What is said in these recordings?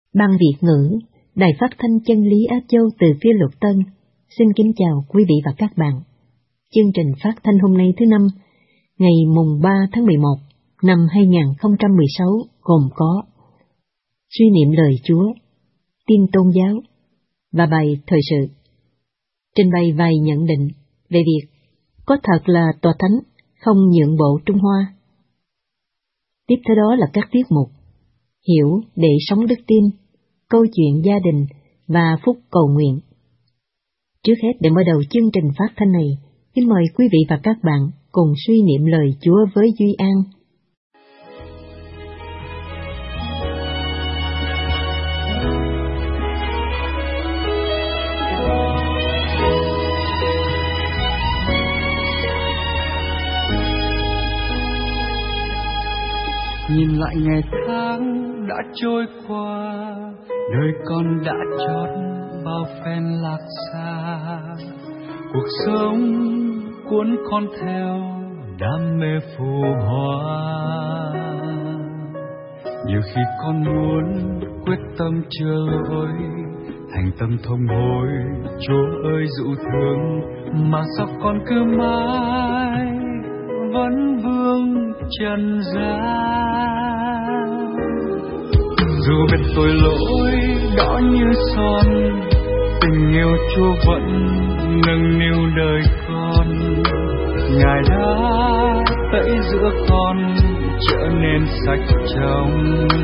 Ban Việt ngữ, Đài Phát thanh Chân lý Á Châu từ phía Lục Tân, xin kính chào quý vị và các bạn. Chương trình phát thanh hôm nay thứ Năm, ngày mùng 3 tháng 11 năm 2016 gồm có suy niệm lời Chúa, tin tôn giáo và bài thời sự. Trình bày vài nhận định về việc có thật là Tòa Thánh không nhượng bộ Trung Hoa. Tiếp theo đó là các tiết mục Hiểu để sống đức tin, câu chuyện gia đình và phúc cầu nguyện. Trước hết, để mở đầu chương trình phát thanh này, kính mời quý vị và các bạn cùng suy niệm lời Chúa với Duy An. Nhìn lại ngày tháng đã trôi qua, đời con đã trót bao phen lạc xa. Cuộc sống cuốn con theo đam mê phù hoa. Nhiều khi con muốn quyết tâm chưa lỗi, thành tâm thông hối. Chúa ơi dịu thương, mà sao con cứ mãi vẫn vương trần gian. Dù biết tội lỗi đỏ như son, tình yêu Chúa vẫn nâng niu đời con. Ngài đã tẩy giữa con trở nên sạch trong.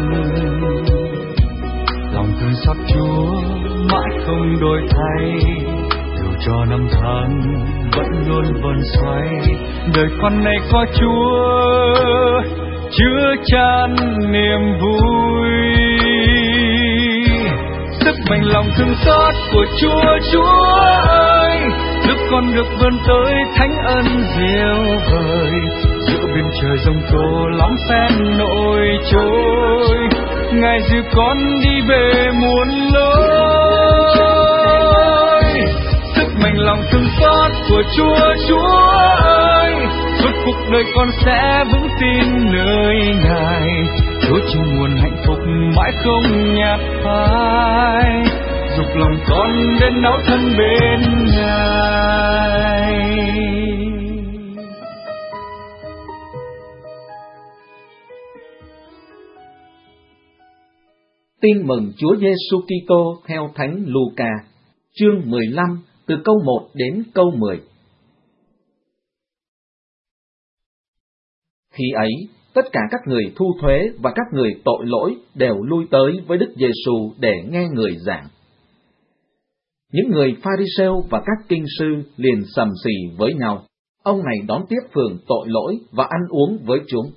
Lòng thương xót Chúa mãi không đổi thay, dù cho năm tháng vẫn luôn vần xoay. Đời con này có Chúa chứa chan niềm vui. Sức mạnh lòng thương xót của Chúa ơi, giúp con được vươn tới thánh ân diệu vời. Giữa biển trời giông tố lắm phen nổi trôi, Ngài dìu con đi về muôn lối. Sức mạnh lòng thương xót của Chúa ơi, suốt cuộc đời con sẽ vững tin nơi Ngài. Chúa chung nguồn hạnh phúc mãi không nhạt phai, dục lòng con đến náo thân bên Ngài. Tin mừng Chúa Giêsu Kitô theo Thánh Luca, chương 15 từ câu 1 đến câu 10. Khi ấy, tất cả các người thu thuế và các người tội lỗi đều lui tới với Đức Giêsu để nghe người giảng. Những người Pha-ri-sêu và các kinh sư liền sầm xì với nhau. Ông này đón tiếp phường tội lỗi và ăn uống với chúng.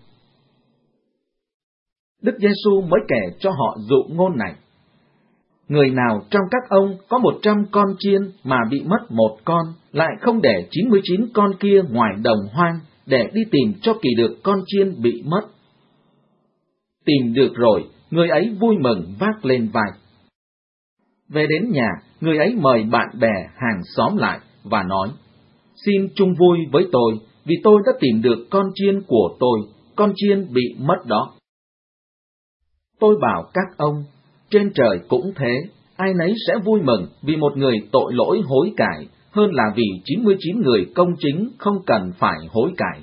Đức Giêsu mới kể cho họ dụ ngôn này: Người nào trong các ông có 100 con chiên mà bị mất một con, lại không để 99 con kia ngoài đồng hoang để đi tìm cho kỳ được con chiên bị mất. Tìm được rồi, người ấy vui mừng vác lên vai. Về đến nhà, người ấy mời bạn bè hàng xóm lại và nói: Xin chung vui với tôi, vì tôi đã tìm được con chiên của tôi, con chiên bị mất đó. Tôi bảo các ông, trên trời cũng thế, ai nấy sẽ vui mừng vì một người tội lỗi hối cải, hơn là vì 99 người công chính không cần phải hối cải.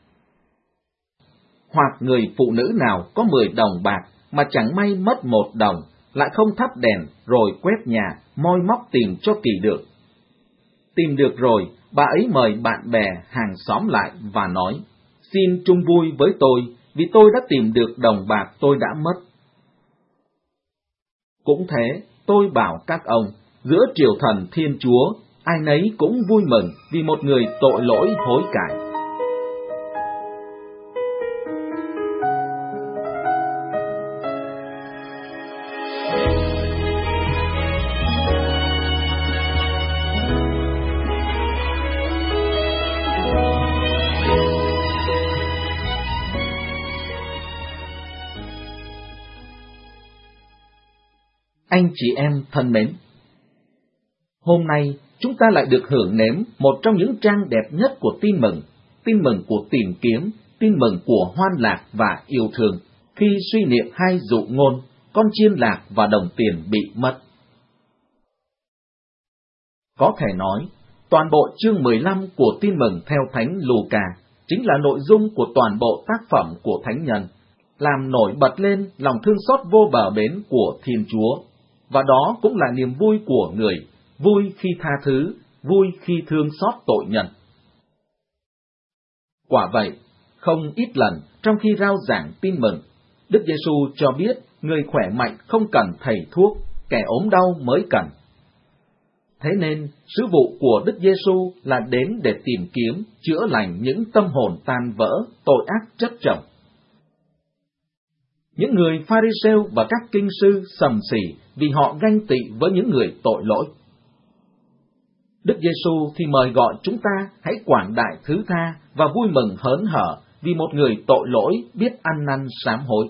Hoặc người phụ nữ nào có 10 đồng bạc mà chẳng may mất 1 đồng, lại không thắp đèn rồi quét nhà, moi móc tìm cho kỳ được. Tìm được rồi, bà ấy mời bạn bè hàng xóm lại và nói: Xin chung vui với tôi, vì tôi đã tìm được đồng bạc tôi đã mất. Cũng thế, tôi bảo các ông, giữa triều thần Thiên Chúa, ai nấy cũng vui mừng vì một người tội lỗi hối cải. Anh chị em thân mến, hôm nay chúng ta lại được hưởng nếm một trong những trang đẹp nhất của tin mừng của tìm kiếm, tin mừng của hoan lạc và yêu thương. Khi suy niệm hai dụ ngôn, con chiên lạc và đồng tiền bị mất. Có thể nói, toàn bộ chương 15 của Tin mừng theo Thánh Luca chính là nội dung của toàn bộ tác phẩm của Thánh Nhân, làm nổi bật lên lòng thương xót vô bờ bến của Thiên Chúa, và đó cũng là niềm vui của người, vui khi tha thứ, vui khi thương xót tội nhân. Quả vậy, không ít lần trong khi rao giảng tin mừng, Đức Giêsu cho biết người khỏe mạnh không cần thầy thuốc, kẻ ốm đau mới cần. Thế nên, sứ vụ của Đức Giêsu là đến để tìm kiếm, chữa lành những tâm hồn tan vỡ, tội ác chất chồng. Những người Pha-ri-sêu và các kinh sư sầm xì vì họ ganh tị với những người tội lỗi. Đức Giêsu thì mời gọi chúng ta hãy quảng đại thứ tha và vui mừng hớn hở vì một người tội lỗi biết ăn năn sám hối.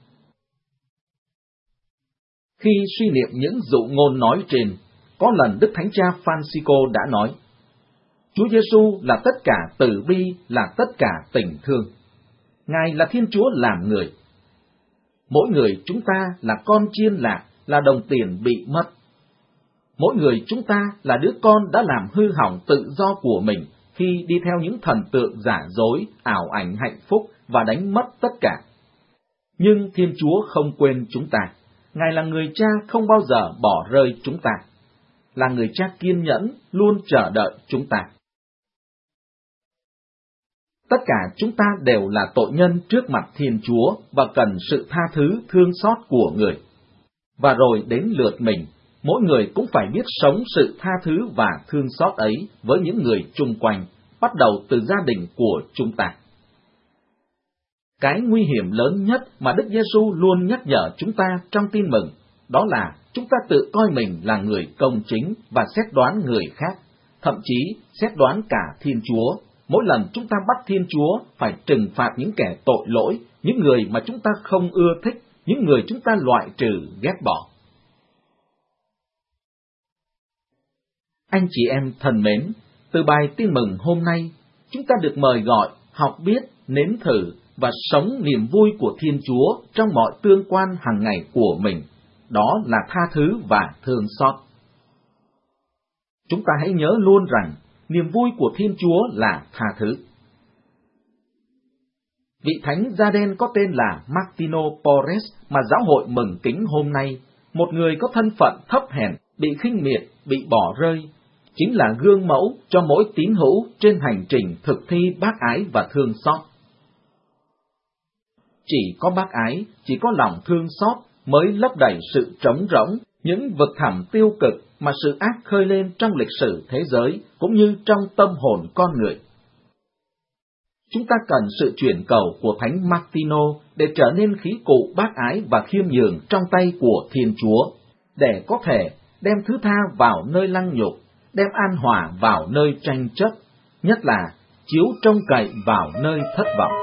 Khi suy niệm những dụ ngôn nói trên, có lần Đức Thánh Cha Francisco đã nói, Chúa Giêsu là tất cả từ bi, là tất cả tình thương. Ngài là Thiên Chúa làm người. Mỗi người chúng ta là con chiên lạc, là đồng tiền bị mất. Mỗi người chúng ta là đứa con đã làm hư hỏng tự do của mình khi đi theo những thần tượng giả dối, ảo ảnh hạnh phúc và đánh mất tất cả. Nhưng Thiên Chúa không quên chúng ta. Ngài là người cha không bao giờ bỏ rơi chúng ta, là người cha kiên nhẫn, luôn chờ đợi chúng ta. Tất cả chúng ta đều là tội nhân trước mặt Thiên Chúa và cần sự tha thứ, thương xót của người. Và rồi đến lượt mình, mỗi người cũng phải biết sống sự tha thứ và thương xót ấy với những người chung quanh, bắt đầu từ gia đình của chúng ta. Cái nguy hiểm lớn nhất mà Đức Giêsu luôn nhắc nhở chúng ta trong tin mừng, đó là chúng ta tự coi mình là người công chính và xét đoán người khác, thậm chí xét đoán cả Thiên Chúa. Mỗi lần chúng ta bắt Thiên Chúa phải trừng phạt những kẻ tội lỗi, những người mà chúng ta không ưa thích, những người chúng ta loại trừ, ghét bỏ. Anh chị em thân mến, từ bài tin mừng hôm nay, chúng ta được mời gọi học biết, nếm thử và sống niềm vui của Thiên Chúa trong mọi tương quan hàng ngày của mình. Đó là tha thứ và thương xót. Chúng ta hãy nhớ luôn rằng, niềm vui của Thiên Chúa là tha thứ. Vị thánh da đen có tên là Martino Porres mà giáo hội mừng kính hôm nay, một người có thân phận thấp hèn, bị khinh miệt, bị bỏ rơi, chính là gương mẫu cho mỗi tín hữu trên hành trình thực thi bác ái và thương xót. Chỉ có bác ái, chỉ có lòng thương xót mới lấp đầy sự trống rỗng, những vực thẳm tiêu cực mà sự ác khơi lên trong lịch sử thế giới, cũng như trong tâm hồn con người. Chúng ta cần sự chuyển cầu của Thánh Martino để trở nên khí cụ bác ái và khiêm nhường trong tay của Thiên Chúa, để có thể đem thứ tha vào nơi lăng nhục, đem an hòa vào nơi tranh chấp, nhất là chiếu trông cậy vào nơi thất vọng.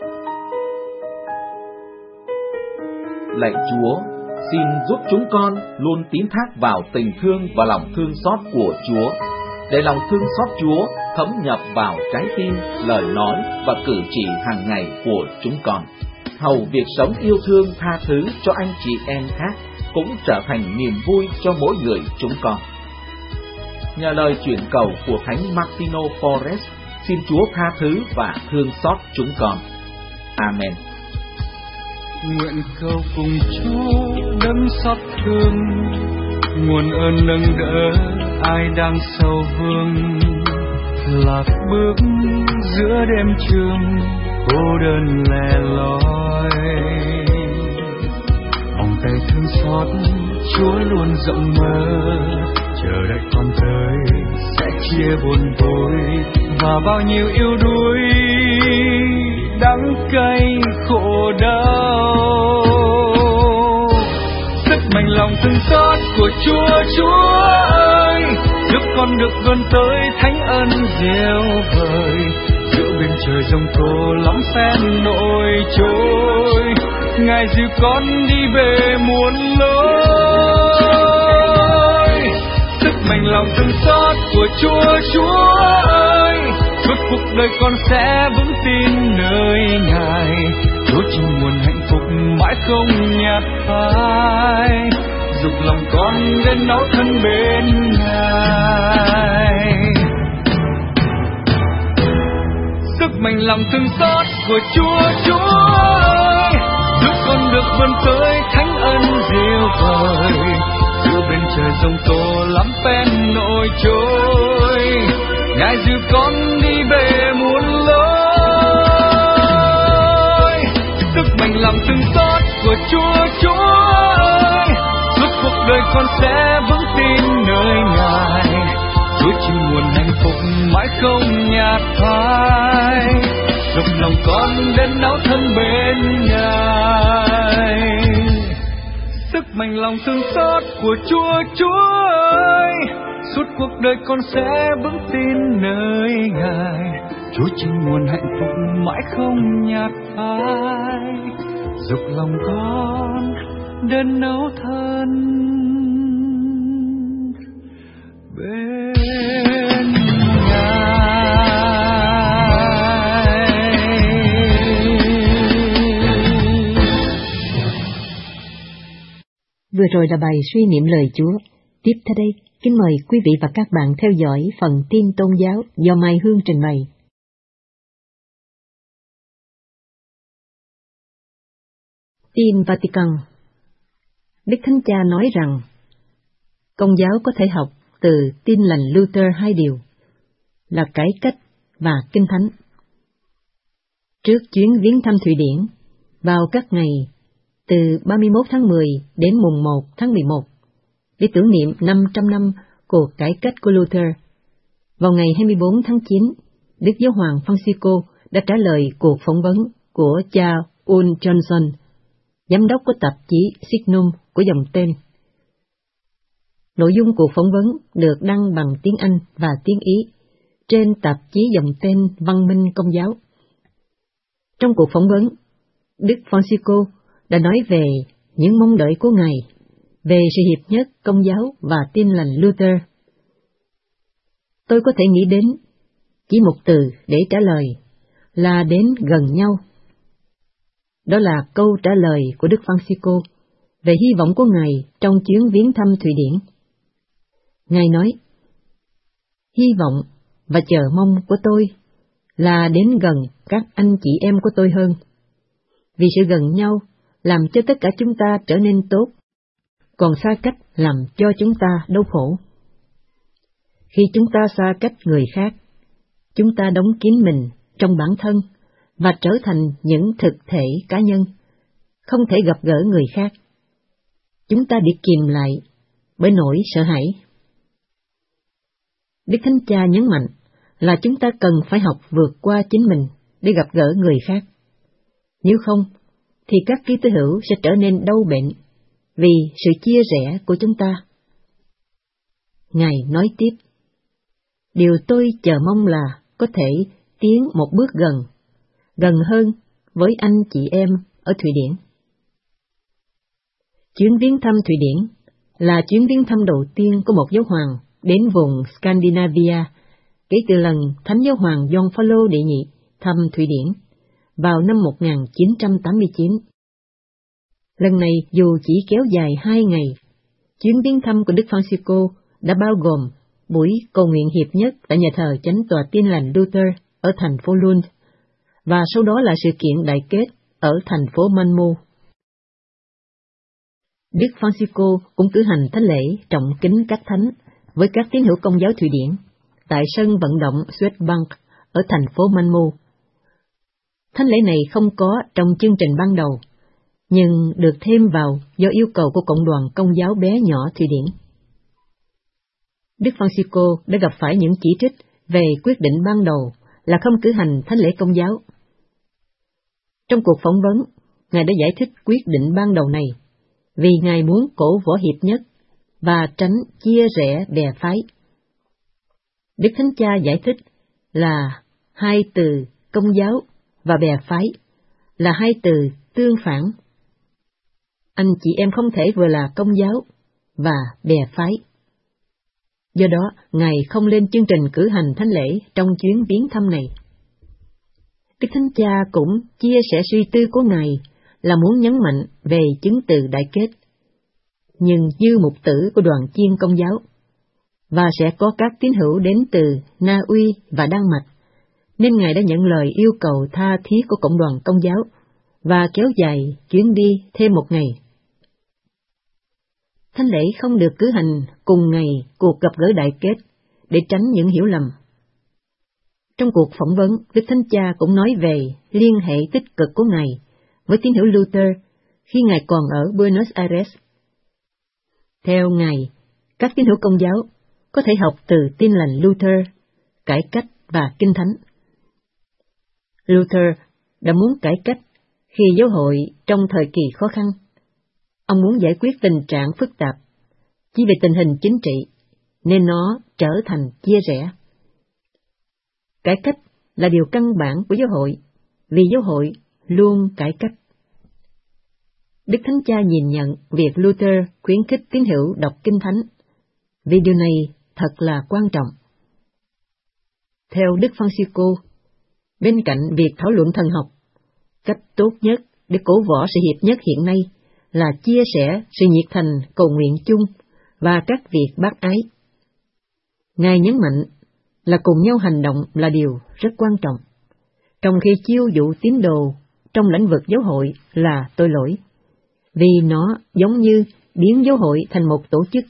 Lạy Chúa, xin giúp chúng con luôn tín thác vào tình thương và lòng thương xót của Chúa, để lòng thương xót Chúa thấm nhập vào trái tim, lời nói và cử chỉ hàng ngày của chúng con. Hầu việc sống yêu thương tha thứ cho anh chị em khác cũng trở thành niềm vui cho mỗi người chúng con. Nhờ lời chuyển cầu của Thánh Martino Porres, xin Chúa tha thứ và thương xót chúng con. Amen. Nguyện cầu cùng Chúa đấng xót thương, nguồn ơn nâng đỡ ai đang sầu vương, lạc bước giữa đêm trường cô đơn lẻ loi. Vòng tay thương xót Chúa luôn rộng mở, chờ đợi con tới sẽ chia buồn vui và bao nhiêu yêu đuối đắng cay khổ đau. Sức mạnh lòng thương xót của Chúa ơi, giúp con được vươn tới thánh ân diệu vời, giữa bên trời giông tố lắm phen nổi trôi, Ngài dìu con đi về muôn lối. Sức mạnh lòng thương xót của Chúa ơi, suốt cuộc đời con sẽ vững tin nơi Ngài, Chúa chỉ nguồn hạnh phúc mãi không nhạt phai, dục lòng con đến náu thân bên Ngài. Sức mạnh lòng thương xót của Chúa ơi, giúp con được vươn tới thánh ân diệu vời, giữa bên trời giông tố lắm phen nổi trôi, Ngài dìu con đi về muôn lối. Sức mạnh lòng thương xót của Chúa ơi, suốt cuộc đời con sẽ vững tin nơi Ngài. Chúa chỉ nguồn hạnh phúc mãi không nhạt phai, dục lòng con đến náu thân bên Ngài. Sức mạnh lòng thương xót của Chúa ơi, suốt cuộc đời con sẽ vững tin nơi Ngài. Chúa chỉ nguồn hạnh phúc mãi không nhạt phai, dục lòng con đến náu thân bên Ngài. Vừa rồi là bài suy niệm lời Chúa. Tiếp theo đây, kính mời quý vị và các bạn theo dõi phần tin tôn giáo do Mai Hương trình bày. Tin Vatican. Đức Thánh Cha nói rằng, Công giáo có thể học từ Tin lành Luther hai điều, là cải cách và kinh thánh. Trước chuyến viếng thăm Thụy Điển, vào các ngày từ 31 tháng 10 đến mùng 1 tháng 11, để tưởng niệm 500 năm cuộc cải cách của Luther, vào ngày 24 tháng 9, Đức Giáo hoàng Francisco đã trả lời cuộc phỏng vấn của cha Ul Johnson, giám đốc của tạp chí Signum của dòng tên. Nội dung cuộc phỏng vấn được đăng bằng tiếng Anh và tiếng Ý trên tạp chí dòng tên Văn minh Công giáo. Trong cuộc phỏng vấn, Đức Francisco đã nói về những mong đợi của Ngài về sự hiệp nhất Công giáo và Tin lành Luther. Tôi có thể nghĩ đến chỉ một từ để trả lời là đến gần nhau. Đó là câu trả lời của Đức Francisco về hy vọng của Ngài trong chuyến viếng thăm Thụy Điển. Ngài nói, hy vọng và chờ mong của tôi là đến gần các anh chị em của tôi hơn, vì sự gần nhau làm cho tất cả chúng ta trở nên tốt, còn xa cách làm cho chúng ta đau khổ. Khi chúng ta xa cách người khác, chúng ta đóng kín mình trong bản thân và trở thành những thực thể cá nhân, không thể gặp gỡ người khác. Chúng ta bị kìm lại bởi nỗi sợ hãi. Đức Thánh Cha nhấn mạnh là chúng ta cần phải học vượt qua chính mình để gặp gỡ người khác. Nếu không, thì các Kitô hữu sẽ trở nên đau bệnh vì sự chia rẽ của chúng ta. Ngài nói tiếp, điều tôi chờ mong là có thể tiến một bước gần hơn với anh chị em ở Thụy Điển. Chuyến viếng thăm Thụy Điển là chuyến viếng thăm đầu tiên của một giáo hoàng đến vùng Scandinavia kể từ lần Thánh Giáo hoàng Gioan Phaolô đệ nhị thăm Thụy Điển vào năm 1989. Lần này dù chỉ kéo dài 2 ngày, chuyến viếng thăm của Đức Francisco đã bao gồm buổi cầu nguyện hiệp nhất tại nhà thờ Chánh tòa Tin lành Luther ở thành phố Lund, và sau đó là sự kiện đại kết ở thành phố Malmö. Đức Francisco cũng cử hành thánh lễ trọng kính các thánh với các tín hữu Công giáo Thụy Điển tại sân vận động Swedbank ở thành phố Malmö. Thánh lễ này không có trong chương trình ban đầu, nhưng được thêm vào do yêu cầu của cộng đoàn Công giáo bé nhỏ Thụy Điển. Đức Francisco đã gặp phải những chỉ trích về quyết định ban đầu là không cử hành thánh lễ Công giáo. Trong cuộc phỏng vấn, Ngài đã giải thích quyết định ban đầu này vì Ngài muốn cổ vũ hiệp nhất và tránh chia rẽ bè phái. Đức Thánh Cha giải thích là hai từ Công giáo và bè phái là hai từ tương phản. Anh chị em không thể vừa là Công giáo và bè phái. Do đó, Ngài không lên chương trình cử hành thánh lễ trong chuyến viếng thăm này. Đức Thánh Cha cũng chia sẻ suy tư của Ngài là muốn nhấn mạnh về chứng từ đại kết, nhưng như mục tử của đoàn chiên Công giáo, và sẽ có các tín hữu đến từ Na Uy và Đan Mạch, nên Ngài đã nhận lời yêu cầu tha thiết của cộng đoàn Công giáo và kéo dài chuyến đi thêm một ngày. Thánh lễ không được cử hành cùng ngày cuộc gặp gỡ đại kết để tránh những hiểu lầm. Trong cuộc phỏng vấn, Đức Thánh Cha cũng nói về liên hệ tích cực của Ngài với tín hữu Luther khi Ngài còn ở Buenos Aires. Theo Ngài, các tín hữu Công giáo có thể học từ Tin lành Luther, cải cách và Kinh Thánh. Luther đã muốn cải cách khi giáo hội trong thời kỳ khó khăn. Ông muốn giải quyết tình trạng phức tạp chỉ về tình hình chính trị, nên nó trở thành chia rẽ. Cải cách là điều căn bản của giáo hội, vì giáo hội luôn cải cách. Đức Thánh Cha nhìn nhận việc Luther khuyến khích tín hữu đọc Kinh Thánh, vì điều này thật là quan trọng. Theo Đức Francisco, bên cạnh việc thảo luận thần học, cách tốt nhất để cổ võ sự hiệp nhất hiện nay là chia sẻ sự nhiệt thành cầu nguyện chung và các việc bác ái. Ngài nhấn mạnh là cùng nhau hành động là điều rất quan trọng, trong khi chiêu dụ tín đồ trong lĩnh vực giáo hội là tội lỗi, vì nó giống như biến giáo hội thành một tổ chức.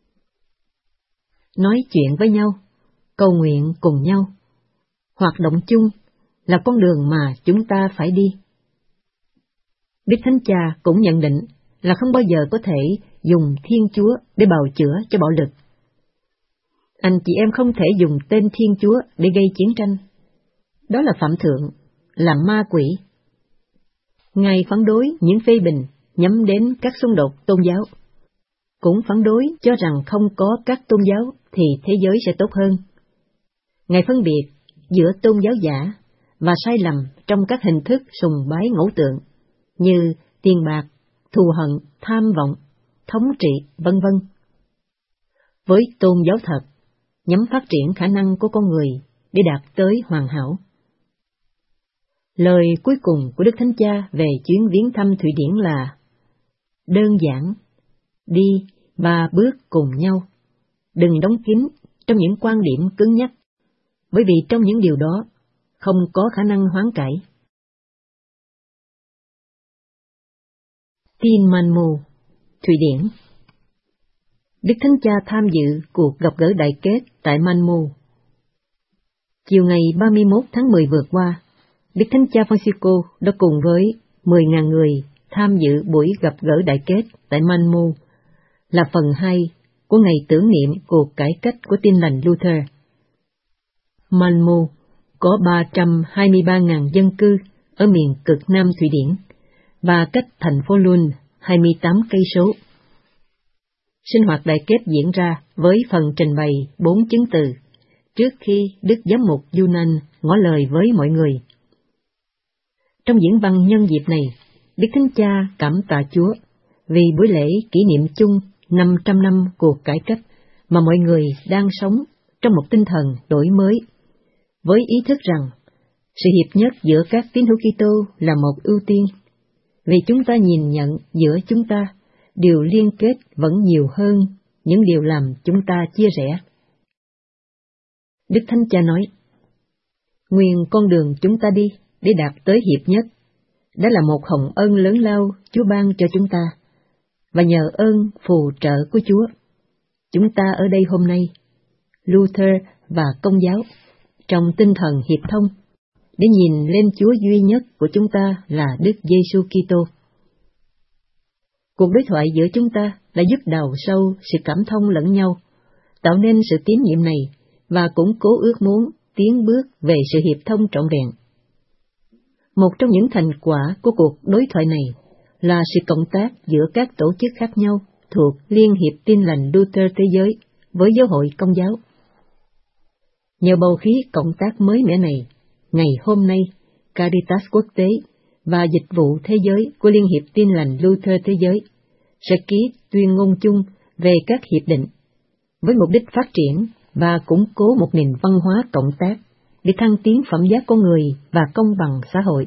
Nói chuyện với nhau, cầu nguyện cùng nhau, hoạt động chung là con đường mà chúng ta phải đi. Đức Thánh Cha cũng nhận định là không bao giờ có thể dùng Thiên Chúa để bào chữa cho bạo lực. Anh chị em không thể dùng tên Thiên Chúa để gây chiến tranh. Đó là phạm thượng, là ma quỷ. Ngài phản đối những phê bình nhắm đến các xung đột tôn giáo, cũng phản đối cho rằng không có các tôn giáo thì thế giới sẽ tốt hơn. Ngài phân biệt giữa tôn giáo giả và sai lầm trong các hình thức sùng bái ngẫu tượng như tiền bạc, thù hận, tham vọng, thống trị, vân vân. Với tôn giáo thật, nhằm phát triển khả năng của con người để đạt tới hoàn hảo. Lời cuối cùng của Đức Thánh Cha về chuyến viếng thăm Thụy Điển là: đơn giản, đi và bước cùng nhau, đừng đóng kín trong những quan điểm cứng nhắc, bởi vì trong những điều đó không có khả năng hoán cải. Tin Malmö, Thụy Điển. Đức Thánh Cha tham dự cuộc gặp gỡ đại kết tại Malmö. Chiều ngày 31 tháng 10 vừa qua, Đức Thánh Cha Francisco đã cùng với 10.000 người tham dự buổi gặp gỡ đại kết tại Malmö, là phần 2 của ngày tưởng niệm cuộc cải cách của Tin lành Luther. Malmö có 323.000 dân cư ở miền cực Nam Thụy Điển và cách thành phố Lund 28 cây số. Sinh hoạt đại kết diễn ra với phần trình bày 4 chứng từ trước khi Đức Giám mục Yunan ngỏ lời với mọi người. Trong diễn văn nhân dịp này, Đức Thánh Cha cảm tạ Chúa vì buổi lễ kỷ niệm chung 500 năm cuộc cải cách mà mọi người đang sống trong một tinh thần đổi mới, với ý thức rằng sự hiệp nhất giữa các tín hữu Kitô là một ưu tiên, vì chúng ta nhìn nhận giữa chúng ta điều liên kết vẫn nhiều hơn những điều làm chúng ta chia rẽ. Đức Thánh Cha nói: nguyên con đường chúng ta đi để đạt tới hiệp nhất đã là một hồng ân lớn lao Chúa ban cho chúng ta, và nhờ ơn phù trợ của Chúa, chúng ta ở đây hôm nay, Luther và Công giáo, trong tinh thần hiệp thông, để nhìn lên Chúa duy nhất của chúng ta là Đức Giêsu Kitô. Cuộc đối thoại giữa chúng ta đã giúp đào sâu sự cảm thông lẫn nhau, tạo nên sự tín nhiệm này và củng cố ước muốn tiến bước về sự hiệp thông trọn vẹn. Một trong những thành quả của cuộc đối thoại này là sự cộng tác giữa các tổ chức khác nhau thuộc Liên hiệp Tin lành Luther thế giới với giáo hội Công giáo. Nhờ bầu khí cộng tác mới mẻ này, ngày hôm nay, Caritas quốc tế và Dịch vụ Thế giới của Liên hiệp Tin lành Luther thế giới sẽ ký tuyên ngôn chung về các hiệp định, với mục đích phát triển và củng cố một nền văn hóa cộng tác để thăng tiến phẩm giá con người và công bằng xã hội.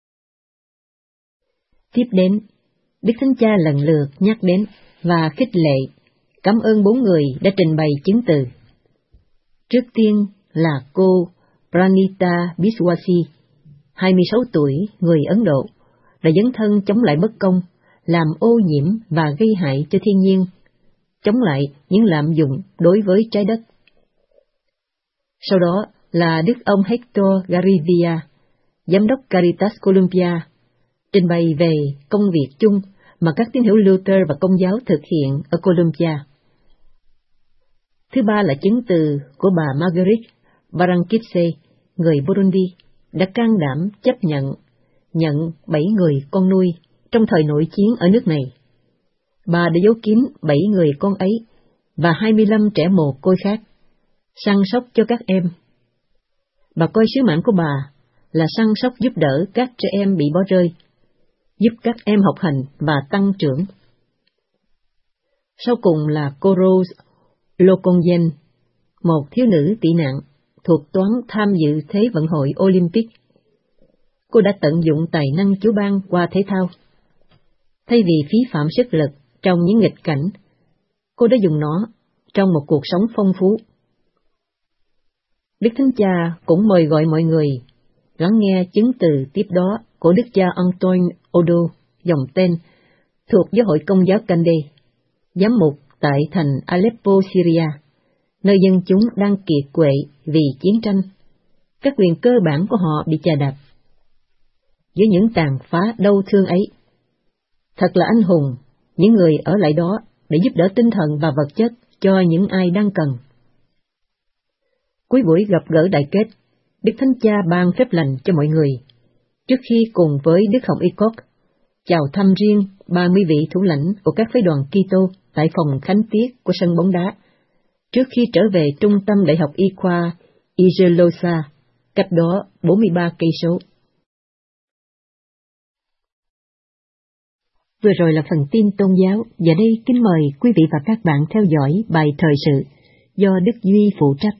Tiếp đến, Đức Thánh Cha lần lượt nhắc đến và khích lệ, cảm ơn 4 người đã trình bày chứng từ. Trước tiên là cô Pranita Biswasi, 26 tuổi, người Ấn Độ, đã dấn thân chống lại bất công, làm ô nhiễm và gây hại cho thiên nhiên, chống lại những lạm dụng đối với trái đất. Sau đó là Đức ông Hector Garivia, Giám đốc Caritas Columbia, trình bày về công việc chung mà các tín hữu Luther và Công giáo thực hiện ở Columbia. Thứ ba là chứng từ của bà Marguerite Barankitse, người Burundi, đã can đảm chấp nhận 7 người con nuôi trong thời nội chiến ở nước này. Bà đã giấu kín 7 người con ấy và 25 trẻ mồ côi khác, săn sóc cho các em. Bà coi sứ mạng của bà là săn sóc giúp đỡ các trẻ em bị bỏ rơi, giúp các em học hành và tăng trưởng. Sau cùng là cô Rose Lokongen, một thiếu nữ tị nạn, thuộc toán tham dự Thế vận hội Olympic. Cô đã tận dụng tài năng Chúa ban qua thể thao. Thay vì phí phạm sức lực trong những nghịch cảnh, cô đã dùng nó trong một cuộc sống phong phú. Đức Thánh Cha cũng mời gọi mọi người lắng nghe chứng từ tiếp đó của Đức cha Antoine Odo, dòng tên, thuộc Giáo hội Công giáo Cande, giám mục tại thành Aleppo, Syria, nơi dân chúng đang kiệt quệ vì chiến tranh. Các quyền cơ bản của họ bị chà đạp. Giữa những tàn phá đau thương ấy, thật là anh hùng những người ở lại đó để giúp đỡ tinh thần và vật chất cho những ai đang cần. Cuối buổi gặp gỡ đại kết, Đức Thánh Cha ban phép lành cho mọi người, trước khi cùng với Đức Hồng Y Cốc chào thăm riêng 30 vị thủ lãnh của các phái đoàn Kitô tại phòng khánh tiết của sân bóng đá, trước khi trở về trung tâm Đại học Y khoa Igelosa, cách đó 43 cây số. Vừa rồi là phần tin tôn giáo, và đây kính mời quý vị và các bạn theo dõi bài thời sự do Đức Duy phụ trách.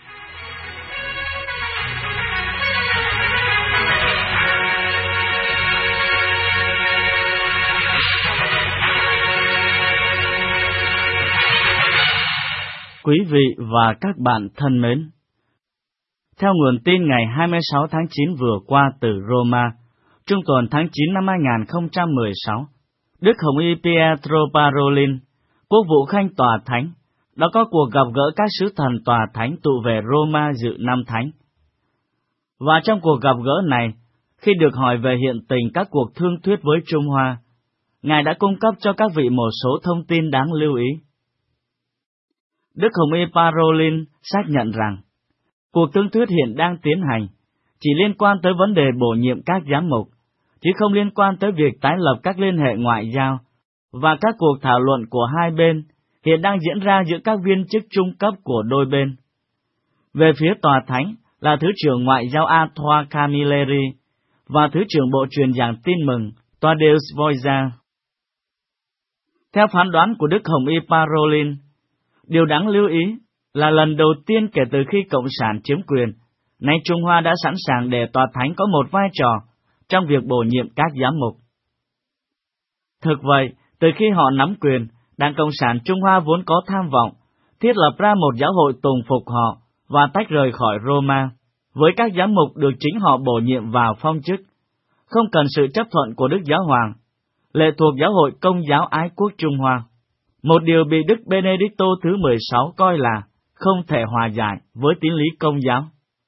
Quý vị và các bạn thân mến, theo nguồn tin ngày 26 tháng 9 vừa qua từ Roma, trung tuần tháng 9 năm 2016, Đức Hồng Y Pietro Parolin, quốc vụ khanh tòa thánh, đã có cuộc gặp gỡ các sứ thần tòa thánh tụ về Roma dự năm thánh. Và trong cuộc gặp gỡ này, khi được hỏi về hiện tình các cuộc thương thuyết với Trung Hoa, Ngài đã cung cấp cho các vị một số thông tin đáng lưu ý. Đức Hồng Y Parolin xác nhận rằng, cuộc thương thuyết hiện đang tiến hành, chỉ liên quan tới vấn đề bổ nhiệm các giám mục, chứ không liên quan tới việc tái lập các liên hệ ngoại giao, và các cuộc thảo luận của hai bên hiện đang diễn ra giữa các viên chức trung cấp của đôi bên. Về phía tòa thánh là Thứ trưởng Ngoại giao Antoine Camilleri và Thứ trưởng Bộ truyền giảng tin mừng Tadeusz Wojda. Theo phán đoán của Đức Hồng Y Parolin, điều đáng lưu ý là lần đầu tiên kể từ khi Cộng sản chiếm quyền, nay Trung Hoa đã sẵn sàng để tòa thánh có một vai trò trong việc bổ nhiệm các giám mục. Thực vậy, từ khi họ nắm quyền, Đảng Cộng sản Trung Hoa vốn có tham vọng thiết lập ra một giáo hội tùng phục họ và tách rời khỏi Roma, với các giám mục được chính họ bổ nhiệm vào phong chức, không cần sự chấp thuận của Đức Giáo Hoàng, lệ thuộc Giáo hội Công giáo Ái quốc Trung Hoa. Một điều bị Đức Benedicto thứ 16 coi là không thể hòa giải với tín lý Công giáo.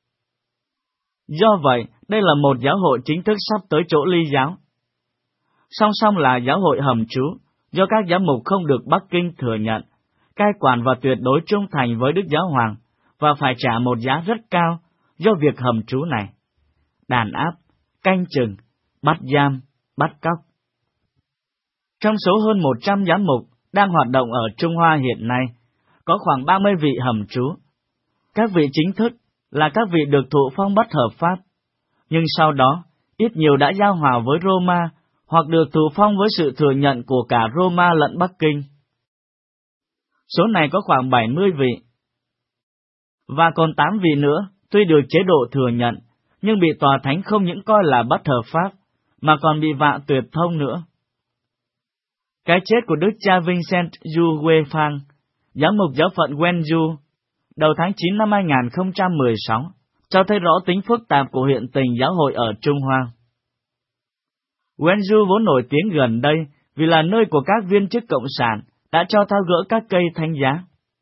Do vậy, đây là một giáo hội chính thức sắp tới chỗ ly giáo. Song song là giáo hội hầm trú, do các giám mục không được Bắc Kinh thừa nhận, cai quản và tuyệt đối trung thành với Đức Giáo Hoàng, và phải trả một giá rất cao do việc hầm trú này: đàn áp, canh chừng, bắt giam, bắt cóc. Trong số hơn 100 giám mục đang hoạt động ở Trung Hoa hiện nay, có khoảng 30 vị hầm trú. Các vị chính thức là các vị được thụ phong bất hợp pháp, nhưng sau đó ít nhiều đã giao hòa với Roma hoặc được thụ phong với sự thừa nhận của cả Roma lẫn Bắc Kinh. Số này có khoảng 70 vị. Và còn 8 vị nữa tuy được chế độ thừa nhận, nhưng bị tòa thánh không những coi là bất hợp pháp, mà còn bị vạ tuyệt thông nữa. Cái chết của Đức cha Vincent Du Huê Phang, giám mục giáo phận Gwenzhou, đầu tháng 9 năm 2016, cho thấy rõ tính phức tạp của hiện tình giáo hội ở Trung Hoa. Gwenzhou vốn nổi tiếng gần đây vì là nơi của các viên chức cộng sản đã cho tháo gỡ các cây thánh giá.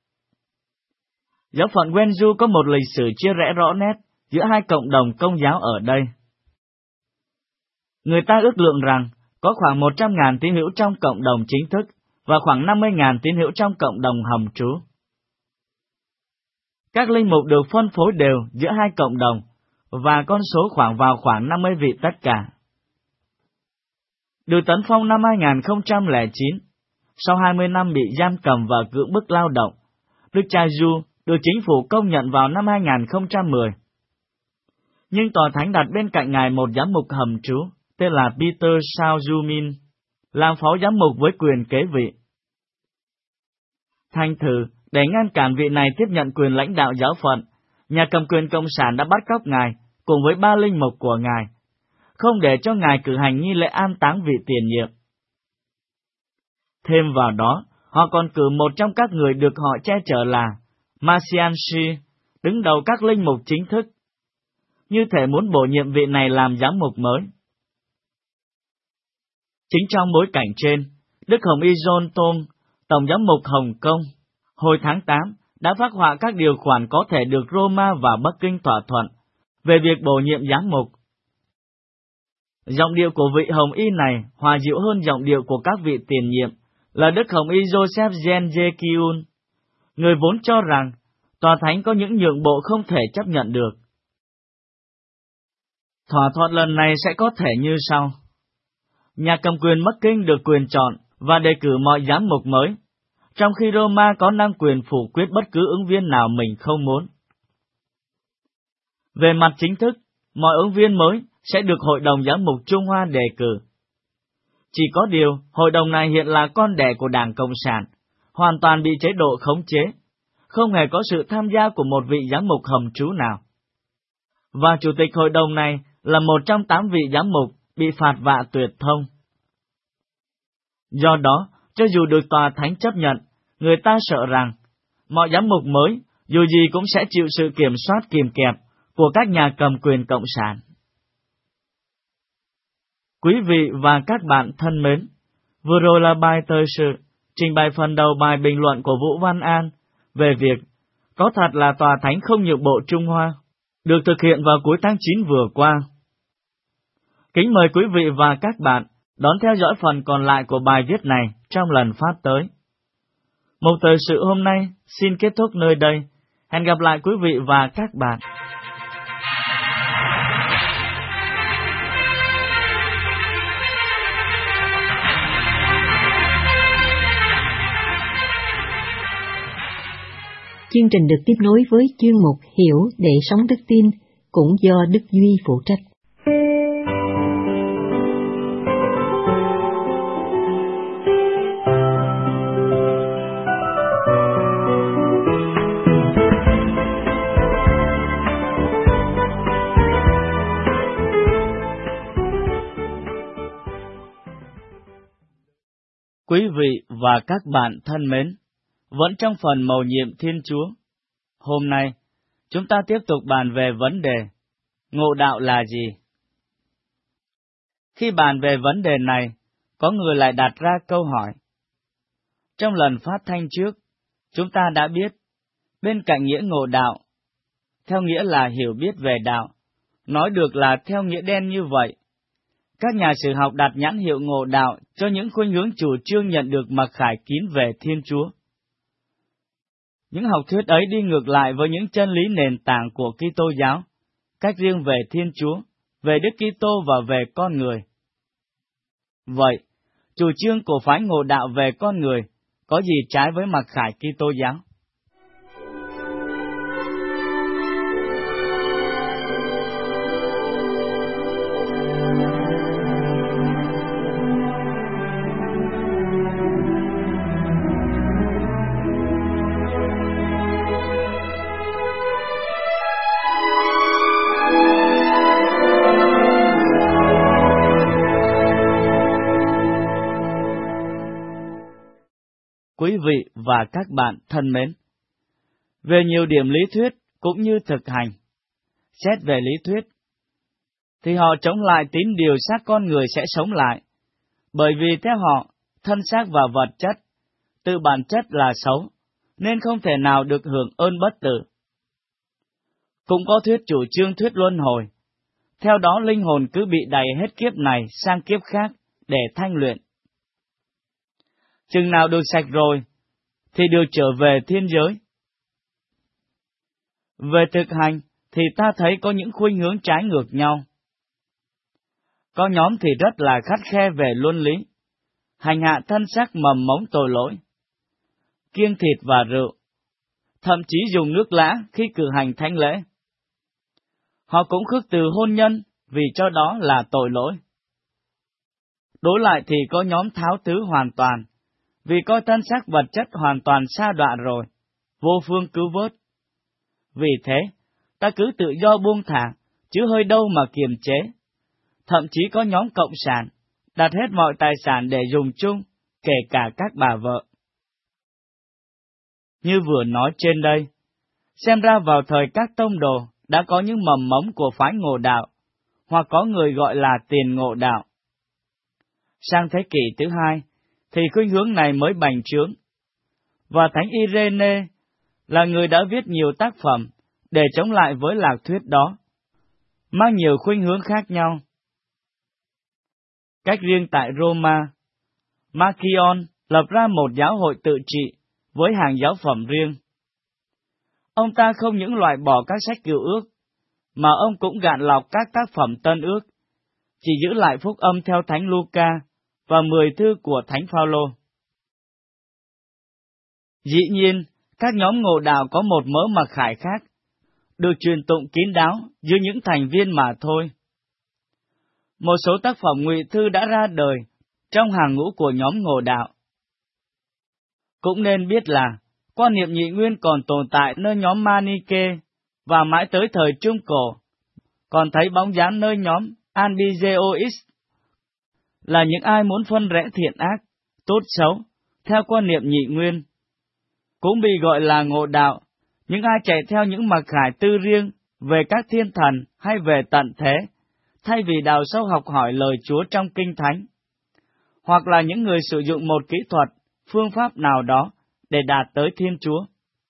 Giáo phận Gwenzhou có một lịch sử chia rẽ rõ nét giữa hai cộng đồng Công giáo ở đây. Người ta ước lượng rằng có khoảng 100.000 tín hữu trong cộng đồng chính thức và khoảng 50.000 tín hữu trong cộng đồng hầm trú. Các linh mục được phân phối đều giữa hai cộng đồng, và con số vào khoảng 50 vị tất cả. Được tấn phong năm 2009, sau 20 năm bị giam cầm và cưỡng bức lao động, Đức cha Du được chính phủ công nhận vào năm 2010. Nhưng tòa thánh đặt bên cạnh ngài một giám mục hầm trú, tên là Peter Sao Ju-min, làm phó giám mục với quyền kế vị. Thành thử, để ngăn cản vị này tiếp nhận quyền lãnh đạo giáo phận, nhà cầm quyền cộng sản đã bắt cóc ngài cùng với 3 linh mục của ngài, không để cho ngài cử hành nghi lễ an táng vị tiền nhiệm. Thêm vào đó, họ còn cử một trong các người được họ che chở là Marcian Shi, đứng đầu các linh mục chính thức, như thể muốn bổ nhiệm vị này làm giám mục mới. Chính trong bối cảnh trên, Đức Hồng Y John Tong, Tổng giám mục Hồng Kông, hồi tháng 8 đã phác họa các điều khoản có thể được Roma và Bắc Kinh thỏa thuận về việc bổ nhiệm giám mục. Giọng điệu của vị Hồng Y này hòa dịu hơn giọng điệu của các vị tiền nhiệm là Đức Hồng Y Joseph Jen Jae-kyun, người vốn cho rằng tòa thánh có những nhượng bộ không thể chấp nhận được. Thỏa thuận lần này sẽ có thể như sau. Nhà cầm quyền Bắc Kinh được quyền chọn và đề cử mọi giám mục mới, trong khi Roma có năng quyền phủ quyết bất cứ ứng viên nào mình không muốn. Về mặt chính thức, mọi ứng viên mới sẽ được Hội đồng Giám mục Trung Hoa đề cử. Chỉ có điều, hội đồng này hiện là con đẻ của Đảng Cộng sản, hoàn toàn bị chế độ khống chế, không hề có sự tham gia của một vị giám mục hầm trú nào. Và chủ tịch hội đồng này là một trong 8 vị giám mục bị phạt vạ tuyệt thông. Do đó, cho dù được tòa thánh chấp nhận, người ta sợ rằng mọi giám mục mới dù gì cũng sẽ chịu sự kiểm soát kìm kẹp của các nhà cầm quyền cộng sản. Quý vị và các bạn thân mến, vừa rồi là bài thời sự trình bày phần đầu bài bình luận của Vũ Văn An về việc có thật là tòa thánh không nhượng bộ Trung Hoa, được thực hiện vào cuối tháng 9 vừa qua. Kính mời quý vị và các bạn đón theo dõi phần còn lại của bài viết này trong lần phát tới. Một thời sự hôm nay xin kết thúc nơi đây. Hẹn gặp lại quý vị và các bạn. Chương trình được tiếp nối với chuyên mục Hiểu để sống đức tin, cũng do Đức Duy phụ trách. Quý vị và các bạn thân mến, vẫn trong phần mầu nhiệm Thiên Chúa, hôm nay chúng ta tiếp tục bàn về vấn đề ngộ đạo là gì. Khi bàn về vấn đề này, có người lại đặt ra câu hỏi. Trong lần phát thanh trước, chúng ta đã biết, bên cạnh nghĩa ngộ đạo, theo nghĩa là hiểu biết về đạo, nói được là theo nghĩa đen như vậy, các nhà sử học đặt nhãn hiệu ngộ đạo cho những khuynh hướng chủ trương nhận được mặc khải kín về Thiên Chúa. Những học thuyết ấy đi ngược lại với những chân lý nền tảng của Kitô giáo, cách riêng về Thiên Chúa, về Đức Kitô và về con người. Vậy, chủ trương của phái ngộ đạo về con người có gì trái với mặc khải Kitô giáo? vị và các bạn thân mến, về nhiều điểm lý thuyết cũng như thực hành, xét về lý thuyết, thì họ chống lại tín điều xác con người sẽ sống lại, bởi vì theo họ, thân xác và vật chất, tự bản chất là xấu, nên không thể nào được hưởng ơn bất tử. Cũng có thuyết chủ trương thuyết luân hồi, theo đó linh hồn cứ bị đày hết kiếp này sang kiếp khác để thanh luyện. Chừng nào được sạch rồi, thì được trở về thiên giới. Về thực hành, thì ta thấy có những khuynh hướng trái ngược nhau. Có nhóm thì rất là khắt khe về luân lý, hành hạ thân xác mầm mống tội lỗi, kiêng thịt và rượu, thậm chí dùng nước lã khi cử hành thánh lễ. Họ cũng khước từ hôn nhân vì cho đó là tội lỗi. Đối lại thì có nhóm tháo tứ hoàn toàn, vì coi thân xác vật chất hoàn toàn sa đọa rồi, vô phương cứu vớt. Vì thế, ta cứ tự do buông thả, chứ hơi đâu mà kiềm chế. Thậm chí có nhóm cộng sản, đặt hết mọi tài sản để dùng chung, kể cả các bà vợ. Như vừa nói trên đây, xem ra vào thời các tông đồ đã có những mầm mống của phái Ngộ Đạo, hoặc có người gọi là Tiền Ngộ Đạo. Sang thế kỷ thứ hai, thì khuynh hướng này mới bành trướng, và Thánh Irene là người đã viết nhiều tác phẩm để chống lại với lạc thuyết đó, mang nhiều khuynh hướng khác nhau. Cách riêng tại Roma, Marcion lập ra một giáo hội tự trị với hàng giáo phẩm riêng. Ông ta không những loại bỏ các sách Cựu Ước, mà ông cũng gạn lọc các tác phẩm Tân Ước, chỉ giữ lại phúc âm theo Thánh Luca và 10 thư của Thánh Phaolô. Dĩ nhiên, các nhóm Ngộ Đạo có một mớ mặc khải khác, được truyền tụng kín đáo dưới những thành viên mà thôi. Một số tác phẩm ngụy thư đã ra đời trong hàng ngũ của nhóm Ngộ Đạo. Cũng nên biết là quan niệm nhị nguyên còn tồn tại nơi nhóm Manichê, và mãi tới thời Trung Cổ còn thấy bóng dáng nơi nhóm Anbigeois, là những ai muốn phân rẽ thiện ác, tốt xấu, theo quan niệm nhị nguyên. Cũng bị gọi là Ngộ Đạo, những ai chạy theo những mặc khải tư riêng về các thiên thần hay về tận thế, thay vì đào sâu học hỏi lời Chúa trong Kinh Thánh, hoặc là những người sử dụng một kỹ thuật, phương pháp nào đó để đạt tới Thiên Chúa.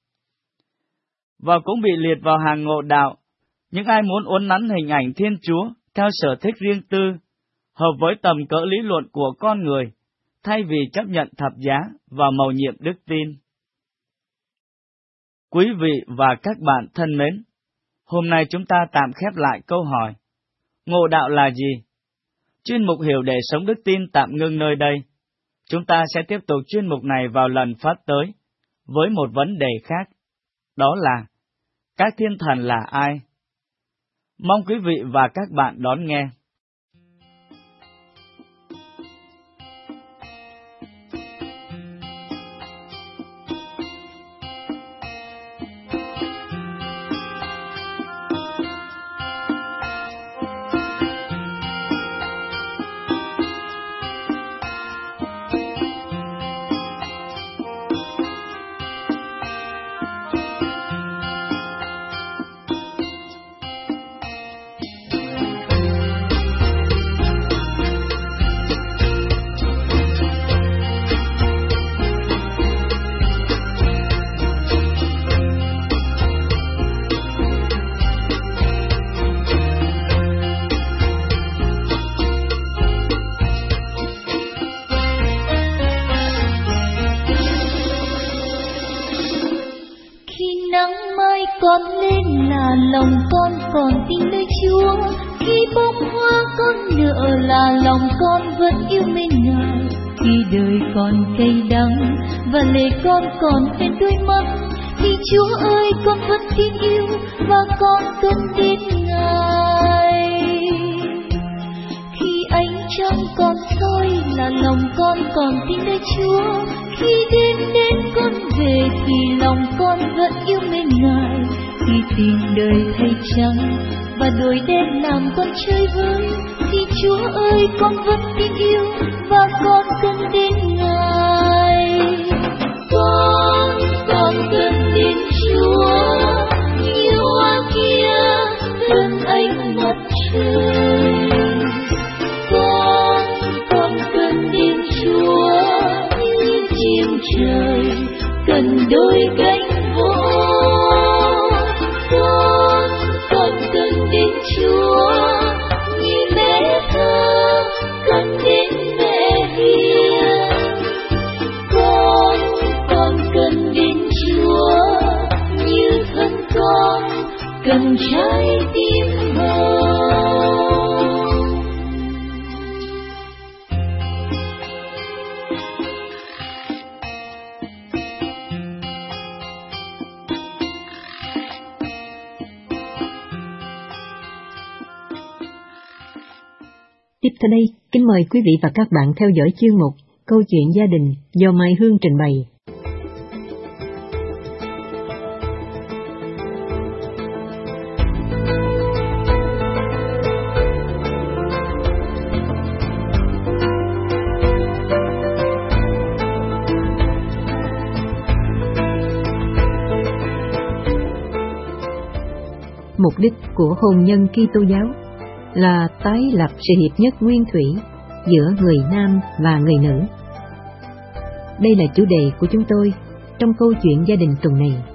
Và cũng bị liệt vào hàng Ngộ Đạo, những ai muốn uốn nắn hình ảnh Thiên Chúa theo sở thích riêng tư, hợp với tầm cỡ lý luận của con người, thay vì chấp nhận thập giá và mầu nhiệm đức tin. Quý vị và các bạn thân mến, hôm nay chúng ta tạm khép lại câu hỏi, Ngộ Đạo là gì? Chuyên mục Hiểu để sống đức tin tạm ngưng nơi đây. Chúng ta sẽ tiếp tục chuyên mục này vào lần phát tới, với một vấn đề khác, đó là, các thiên thần là ai? Mong quý vị và các bạn đón nghe. Con lên là lòng con còn tin nơi Chúa, khi bông hoa con nở là lòng con vẫn yêu mến Ngài. Khi đời còn cay đắng và lệ con còn bên đôi mắt, thì Chúa ơi con vẫn tin yêu và con cần đến Ngài. Khi ánh trăng còn soi là lòng con còn tin nơi Chúa, khi đêm đến con về thì lòng con vẫn yêu mến Ngài. Khi tình đời thay trắng và đôi đen làm con chơi vơi, thì Chúa ơi con vẫn tin yêu và con cần đến Ngài. Con cần đôi cánh vỗ. Con cần đến Chúa như bé thơ cần đến mẹ hiền. Con cần đến Chúa như thân con cần trái tim hồn. Tiếp theo đây, kính mời quý vị và các bạn theo dõi chuyên mục Câu chuyện gia đình do Mai Hương trình bày. Mục đích của hôn nhân Kitô giáo là tái lập sự hiệp nhất nguyên thủy giữa người nam và người nữ. Đây là chủ đề của chúng tôi trong câu chuyện gia đình tuần này.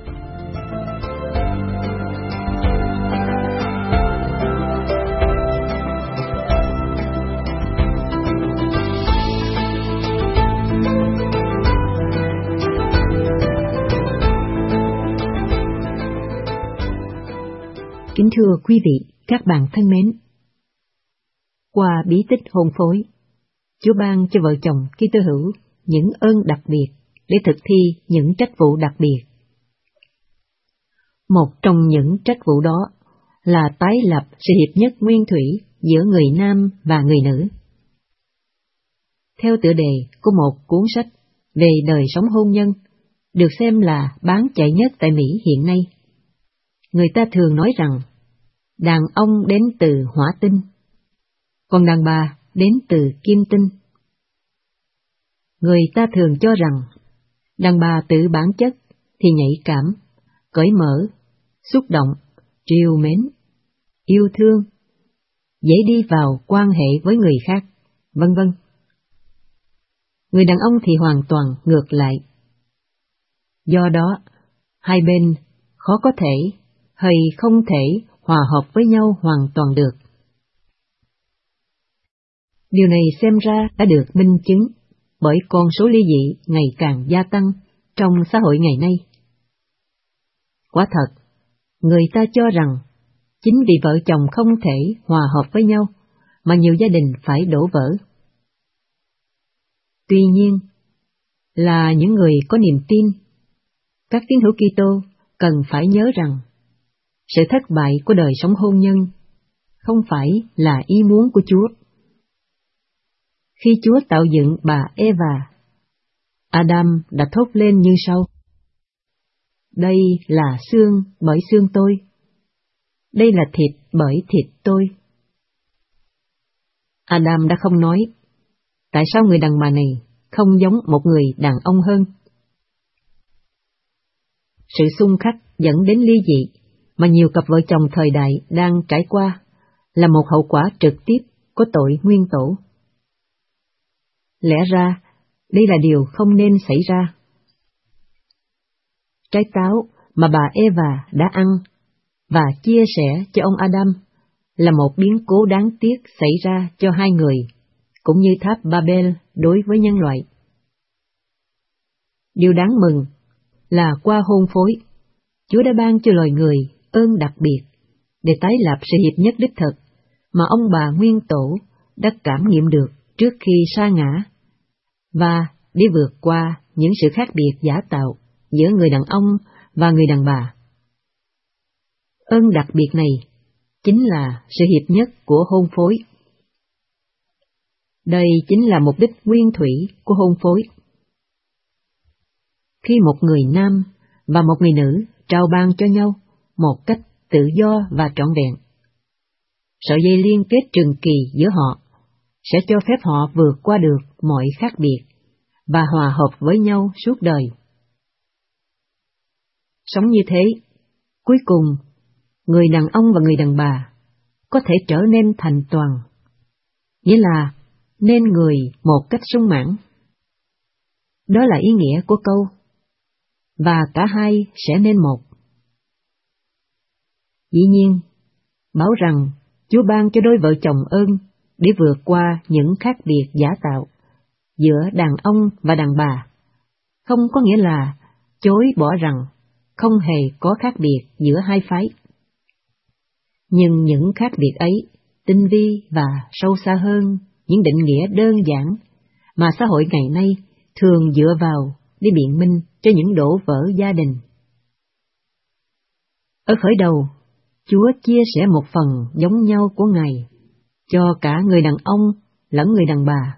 Kính thưa quý vị, các bạn thân mến, qua bí tích hôn phối, Chúa ban cho vợ chồng Kitô hữu những ơn đặc biệt để thực thi những trách vụ đặc biệt. Một trong những trách vụ đó là tái lập sự hiệp nhất nguyên thủy giữa người nam và người nữ. Theo tựa đề của một cuốn sách về đời sống hôn nhân, được xem là bán chạy nhất tại Mỹ hiện nay, người ta thường nói rằng đàn ông đến từ hỏa tinh, còn đàn bà đến từ kim tinh. Người ta thường cho rằng đàn bà tự bản chất thì nhạy cảm, cởi mở, xúc động, trìu mến, yêu thương, dễ đi vào quan hệ với người khác, vân vân. Người đàn ông thì hoàn toàn ngược lại. Do đó, hai bên khó có thể hay không thể hòa hợp với nhau hoàn toàn được. Điều này xem ra đã được minh chứng bởi con số ly dị ngày càng gia tăng trong xã hội ngày nay. Quả thật, người ta cho rằng chính vì vợ chồng không thể hòa hợp với nhau mà nhiều gia đình phải đổ vỡ. Tuy nhiên, là những người có niềm tin, các tín hữu Kitô cần phải nhớ rằng sự thất bại của đời sống hôn nhân không phải là ý muốn của Chúa. Khi Chúa tạo dựng bà Eva, Adam đã thốt lên như sau: đây là xương bởi xương tôi, đây là thịt bởi thịt tôi. Adam đã không nói, tại sao người đàn bà này không giống một người đàn ông hơn? Sự xung khắc dẫn đến ly dị mà nhiều cặp vợ chồng thời đại đang trải qua là một hậu quả trực tiếp của tội nguyên tổ. Lẽ ra, đây là điều không nên xảy ra. Trái táo mà bà Eva đã ăn và chia sẻ cho ông Adam là một biến cố đáng tiếc xảy ra cho hai người, cũng như tháp Babel đối với nhân loại. Điều đáng mừng là qua hôn phối, Chúa đã ban cho loài người ơn đặc biệt để tái lập sự hiệp nhất đích thực mà ông bà nguyên tổ đã cảm nghiệm được trước khi sa ngã, và để vượt qua những sự khác biệt giả tạo giữa người đàn ông và người đàn bà. Ơn đặc biệt này chính là sự hiệp nhất của hôn phối. Đây chính là mục đích nguyên thủy của hôn phối. Khi một người nam và một người nữ trao ban cho nhau một cách tự do và trọn vẹn, sợi dây liên kết trường kỳ giữa họ sẽ cho phép họ vượt qua được mọi khác biệt và hòa hợp với nhau suốt đời. Sống như thế, cuối cùng, người đàn ông và người đàn bà có thể trở nên thành toàn, nghĩa là nên người một cách sung mãn. Đó là ý nghĩa của câu: và cả hai sẽ nên một. Dĩ nhiên, bảo rằng Chúa ban cho đôi vợ chồng ơn để vượt qua những khác biệt giả tạo giữa đàn ông và đàn bà, không có nghĩa là chối bỏ rằng không hề có khác biệt giữa hai phái. Nhưng những khác biệt ấy tinh vi và sâu xa hơn những định nghĩa đơn giản mà xã hội ngày nay thường dựa vào để biện minh cho những đổ vỡ gia đình. Ở khởi đầu, Chúa chia sẻ một phần giống nhau của Ngài cho cả người đàn ông lẫn người đàn bà.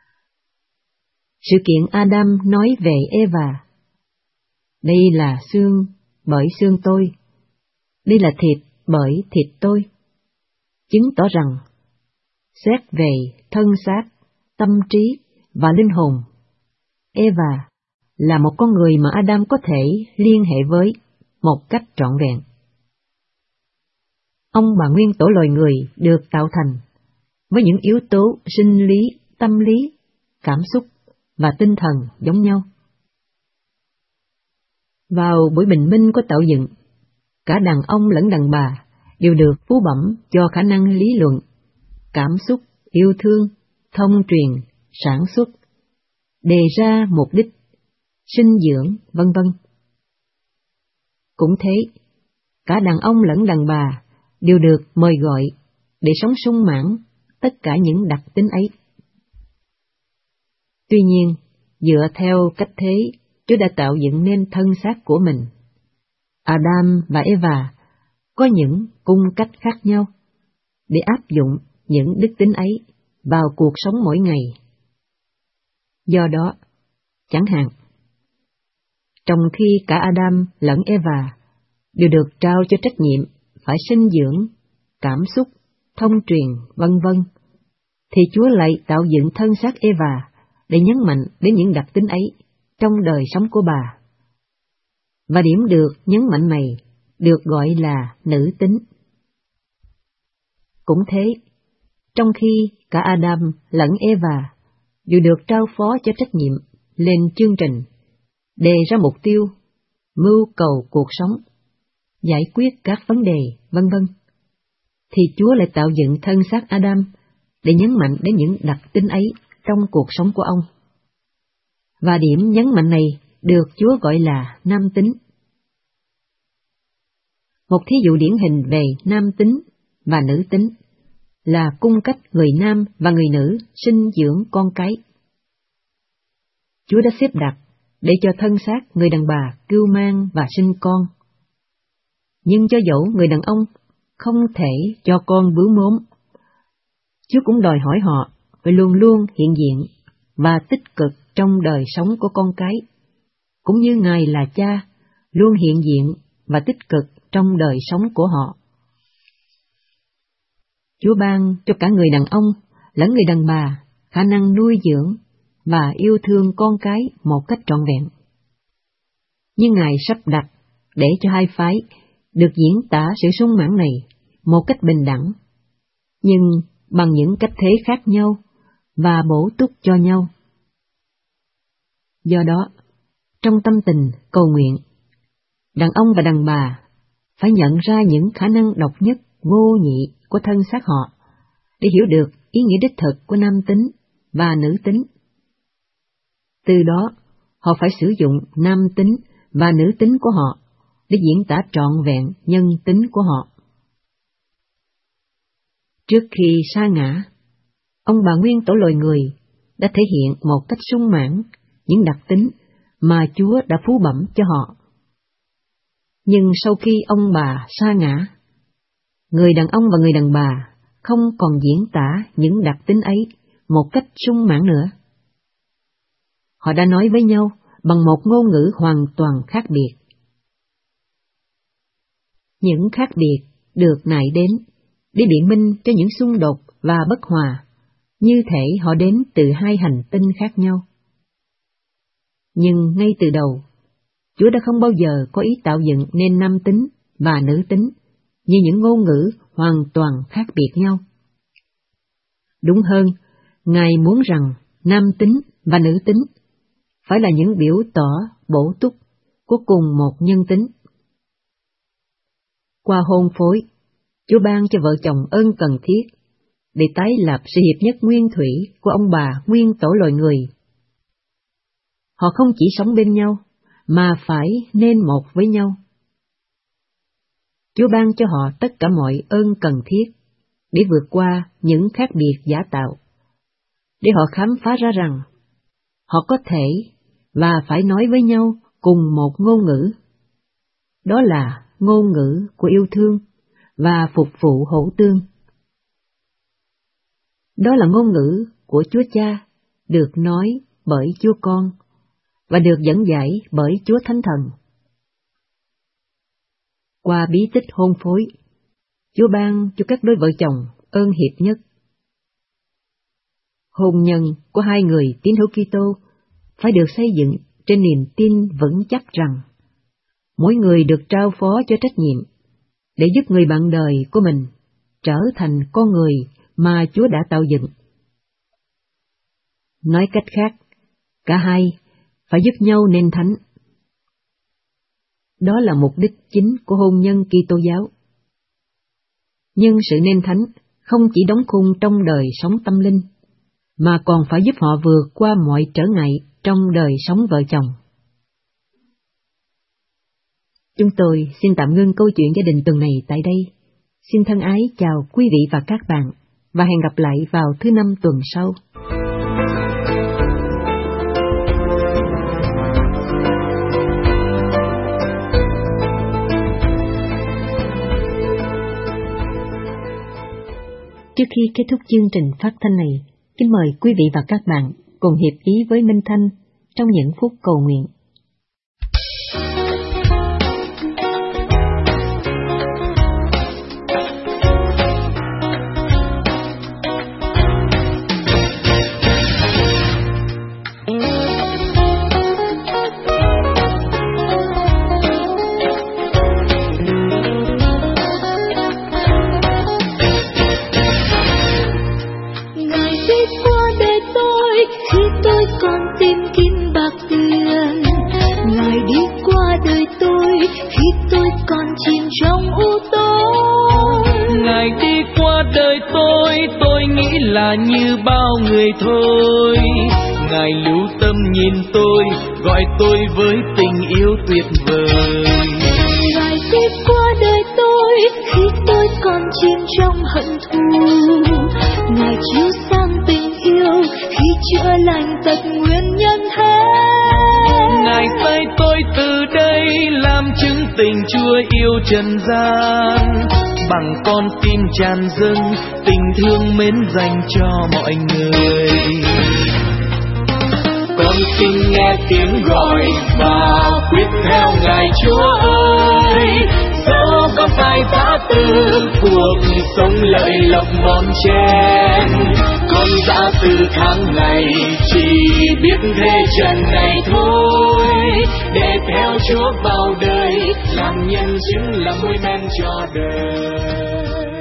Sự kiện Adam nói về Eva: đây là xương bởi xương tôi, đây là thịt bởi thịt tôi, chứng tỏ rằng xét về thân xác, tâm trí và linh hồn, Eva là một con người mà Adam có thể liên hệ với một cách trọn vẹn. Ông bà nguyên tổ loài người được tạo thành với những yếu tố sinh lý, tâm lý, cảm xúc và tinh thần giống nhau. Vào buổi bình minh của tạo dựng, cả đàn ông lẫn đàn bà đều được phú bẩm cho khả năng lý luận, cảm xúc, yêu thương, thông truyền, sản xuất, đề ra mục đích, sinh dưỡng, vân vân. Cũng thế, cả đàn ông lẫn đàn bà đều được mời gọi để sống sung mãn tất cả những đặc tính ấy. Tuy nhiên, dựa theo cách thế Chúa đã tạo dựng nên thân xác của mình, Adam và Eva có những cung cách khác nhau để áp dụng những đức tính ấy vào cuộc sống mỗi ngày. Do đó, chẳng hạn, trong khi cả Adam lẫn Eva đều được trao cho trách nhiệm phải sinh dưỡng, cảm xúc, thông truyền, vân vân, thì Chúa lại tạo dựng thân xác Eva để nhấn mạnh đến những đặc tính ấy trong đời sống của bà. Và điểm được nhấn mạnh này được gọi là nữ tính. Cũng thế, trong khi cả Adam lẫn Eva đều được trao phó cho trách nhiệm lên chương trình, đề ra mục tiêu, mưu cầu cuộc sống, giải quyết các vấn đề, vân vân, thì Chúa lại tạo dựng thân xác Adam để nhấn mạnh đến những đặc tính ấy trong cuộc sống của ông. Và điểm nhấn mạnh này được Chúa gọi là nam tính. Một thí dụ điển hình về nam tính và nữ tính là cung cách người nam và người nữ sinh dưỡng con cái. Chúa đã xếp đặt để cho thân xác người đàn bà cưu mang và sinh con. Nhưng cho dẫu người đàn ông không thể cho con bướu mốm, Chúa cũng đòi hỏi họ phải luôn luôn hiện diện và tích cực trong đời sống của con cái, cũng như Ngài là cha luôn hiện diện và tích cực trong đời sống của họ. Chúa ban cho cả người đàn ông lẫn người đàn bà khả năng nuôi dưỡng và yêu thương con cái một cách trọn vẹn. Nhưng Ngài sắp đặt để cho hai phái được diễn tả sự sung mãn này một cách bình đẳng, nhưng bằng những cách thế khác nhau và bổ túc cho nhau. Do đó, trong tâm tình cầu nguyện, đàn ông và đàn bà phải nhận ra những khả năng độc nhất, vô nhị của thân xác họ để hiểu được ý nghĩa đích thực của nam tính và nữ tính. Từ đó, họ phải sử dụng nam tính và nữ tính của họ để diễn tả trọn vẹn nhân tính của họ. Trước khi sa ngã, ông bà nguyên tổ loài người đã thể hiện một cách sung mãn những đặc tính mà Chúa đã phú bẩm cho họ. Nhưng sau khi ông bà sa ngã, người đàn ông và người đàn bà không còn diễn tả những đặc tính ấy một cách sung mãn nữa. Họ đã nói với nhau bằng một ngôn ngữ hoàn toàn khác biệt. Những khác biệt được nại đến để biện minh cho những xung đột và bất hòa, như thể họ đến từ hai hành tinh khác nhau. Nhưng ngay từ đầu, Chúa đã không bao giờ có ý tạo dựng nên nam tính và nữ tính như những ngôn ngữ hoàn toàn khác biệt nhau. Đúng hơn, Ngài muốn rằng nam tính và nữ tính phải là những biểu tỏ bổ túc của cùng một nhân tính. Qua hôn phối, Chúa ban cho vợ chồng ơn cần thiết để tái lập sự hiệp nhất nguyên thủy của ông bà nguyên tổ loài người. Họ không chỉ sống bên nhau, mà phải nên một với nhau. Chúa ban cho họ tất cả mọi ơn cần thiết để vượt qua những khác biệt giả tạo, để họ khám phá ra rằng họ có thể và phải nói với nhau cùng một ngôn ngữ. Đó là ngôn ngữ của yêu thương và phục vụ hữu tương. Đó là ngôn ngữ của Chúa Cha, được nói bởi Chúa Con và được dẫn dạy bởi Chúa Thánh Thần. Qua bí tích hôn phối, Chúa ban cho các đôi vợ chồng ơn hiệp nhất. Hôn nhân của hai người tín hữu Kitô phải được xây dựng trên niềm tin vững chắc rằng mỗi người được trao phó cho trách nhiệm để giúp người bạn đời của mình trở thành con người mà Chúa đã tạo dựng. Nói cách khác, cả hai phải giúp nhau nên thánh. Đó là mục đích chính của hôn nhân Kitô giáo. Nhưng sự nên thánh không chỉ đóng khung trong đời sống tâm linh, mà còn phải giúp họ vượt qua mọi trở ngại trong đời sống vợ chồng. Chúng tôi xin tạm ngưng câu chuyện gia đình tuần này tại đây. Xin thân ái chào quý vị và các bạn, và hẹn gặp lại vào thứ Năm tuần sau. Trước khi kết thúc chương trình phát thanh này, kính mời quý vị và các bạn cùng hiệp ý với Minh Thanh trong những phút cầu nguyện. Là như bao người thôi, Ngài lưu tâm nhìn tôi, gọi tôi với tình yêu tuyệt vời. Ngài tiếp qua đời tôi khi tôi còn chìm trong hận thù, Ngài chiếu sang tình yêu khi chữa lành tật nguyên nhân thế. Ngài sai tôi từ đây làm chứng tình Chúa yêu trần gian, bằng con tim tràn dâng tình thương mến dành cho mọi người. Con xin nghe tiếng gọi và quyết theo Ngài Chúa ơi, dẫu có phải phá từ cuộc sống lợi lộc bon chen. Con đã từ tháng ngày chỉ biết thế trần này thôi, để theo Chúa vào đời, làm nhân chứng làm môi men cho đời.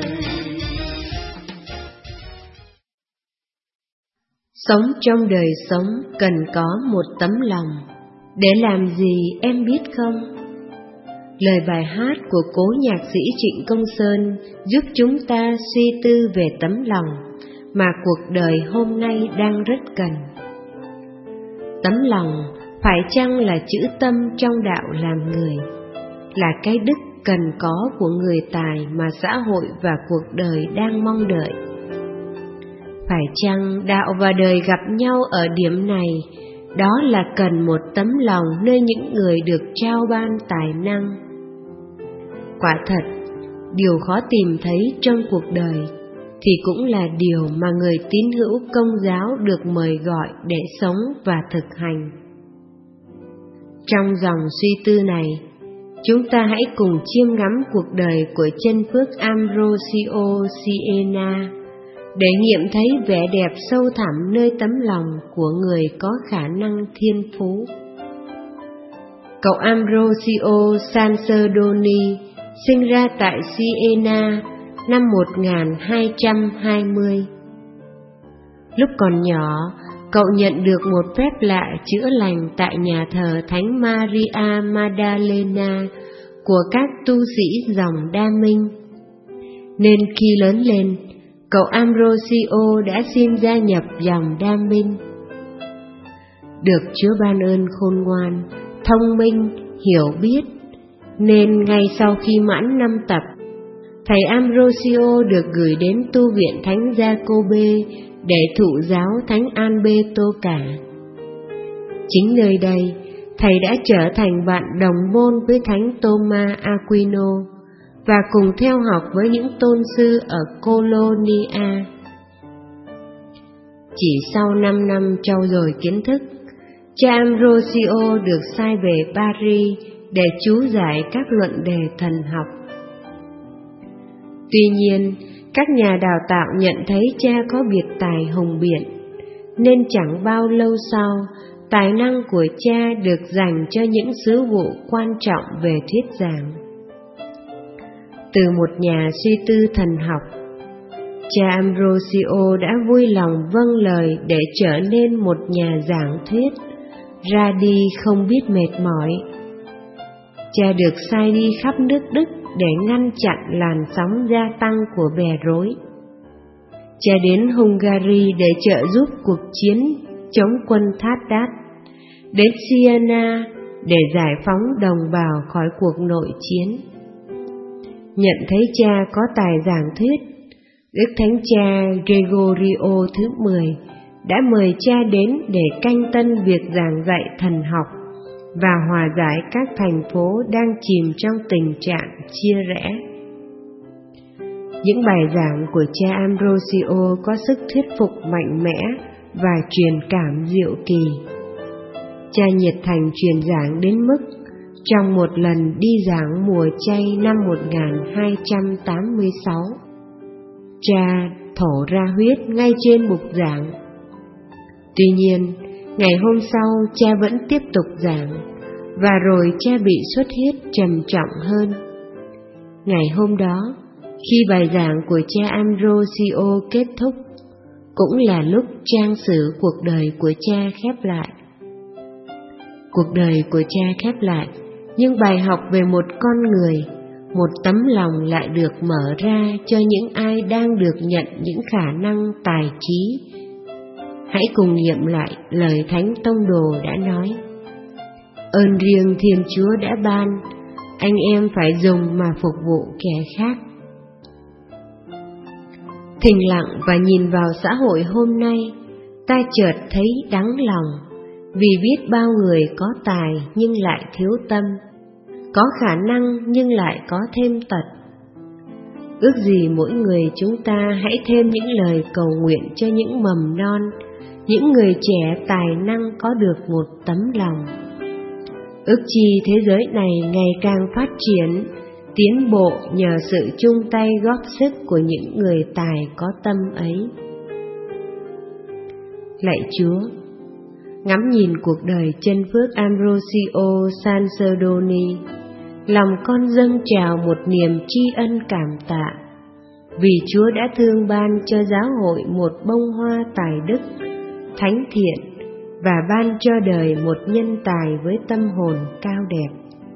Sống trong đời sống cần có một tấm lòng. Để làm gì em biết không? Lời bài hát của cố nhạc sĩ Trịnh Công Sơn giúp chúng ta suy tư về tấm lòng mà cuộc đời hôm nay đang rất cần. Tấm lòng phải chăng là chữ tâm trong đạo làm người, là cái đức cần có của người tài mà xã hội và cuộc đời đang mong đợi? Phải chăng đạo và đời gặp nhau ở điểm này, đó là cần một tấm lòng nơi những người được trao ban tài năng? Quả thật, điều khó tìm thấy trong cuộc đời thì cũng là điều mà người tín hữu Công giáo được mời gọi để sống và thực hành. Trong dòng suy tư này, chúng ta hãy cùng chiêm ngắm cuộc đời của chân phước Ambrosio Siena để nghiệm thấy vẻ đẹp sâu thẳm nơi tấm lòng của người có khả năng thiên phú. Cậu Ambrosio Sanserdoni sinh ra tại Siena năm 1220. Lúc còn nhỏ, cậu nhận được một phép lạ chữa lành tại nhà thờ Thánh Maria Magdalena của các tu sĩ dòng Đa Minh. Nên khi lớn lên, cậu Ambrosio đã xin gia nhập dòng Đa Minh. Được Chúa ban ơn khôn ngoan, thông minh, hiểu biết, nên ngay sau khi mãn 5 tập, thầy Ambrosio được gửi đến tu viện Thánh Giacôbê để thụ giáo Thánh Alberto cả. Chính nơi đây, thầy đã trở thành bạn đồng môn với Thánh Thomas Aquino và cùng theo học với những tôn sư ở Colonia. Chỉ sau 5 năm trau dồi kiến thức, cha Ambrosio được sai về Paris để chú giải các luận đề thần học. Tuy nhiên, các nhà đào tạo nhận thấy cha có biệt tài hùng biện, nên chẳng bao lâu sau, tài năng của cha được dành cho những sứ vụ quan trọng về thuyết giảng. Từ một nhà suy tư thần học, cha Ambrosio đã vui lòng vâng lời để trở nên một nhà giảng thuyết, ra đi không biết mệt mỏi. Cha được sai đi khắp nước Đức để ngăn chặn làn sóng gia tăng của bè rối. Cha đến Hungary để trợ giúp cuộc chiến chống quân Thát Đát, đến Siena để giải phóng đồng bào khỏi cuộc nội chiến. Nhận thấy cha có tài giảng thuyết, Đức Thánh Cha Gregorio thứ 10 đã mời cha đến để canh tân việc giảng dạy thần học và hòa giải các thành phố đang chìm trong tình trạng chia rẽ. Những bài giảng của cha Ambrosio có sức thuyết phục mạnh mẽ và truyền cảm diệu kỳ. Cha nhiệt thành truyền giảng đến mức trong một lần đi giảng mùa chay năm 1286, cha thổ ra huyết ngay trên bục giảng. Tuy nhiên, ngày hôm sau cha vẫn tiếp tục giảng, và rồi cha bị xuất huyết trầm trọng hơn. Ngày hôm đó, khi bài giảng của cha Ambrosio kết thúc, cũng là lúc trang sử cuộc đời của cha khép lại. Cuộc đời của cha khép lại, nhưng bài học về một con người, một tấm lòng lại được mở ra cho những ai đang được nhận những khả năng tài trí. Hãy cùng nghiệm lại lời Thánh Tông Đồ đã nói: ơn riêng Thiên Chúa đã ban, anh em phải dùng mà phục vụ kẻ khác. Thinh lặng và nhìn vào xã hội hôm nay, ta chợt thấy đắng lòng, vì biết bao người có tài nhưng lại thiếu tâm, có khả năng nhưng lại có thêm tật. Ước gì mỗi người chúng ta hãy thêm những lời cầu nguyện cho những mầm non, những người trẻ tài năng có được một tấm lòng. Ước chi thế giới này ngày càng phát triển, tiến bộ nhờ sự chung tay góp sức của những người tài có tâm ấy. Lạy Chúa, ngắm nhìn cuộc đời chân phước Ambrosio Sanserdoni, lòng con dâng trào một niềm tri ân cảm tạ, vì Chúa đã thương ban cho giáo hội một bông hoa tài đức, thánh thiện, và ban cho đời một nhân tài với tâm hồn cao đẹp.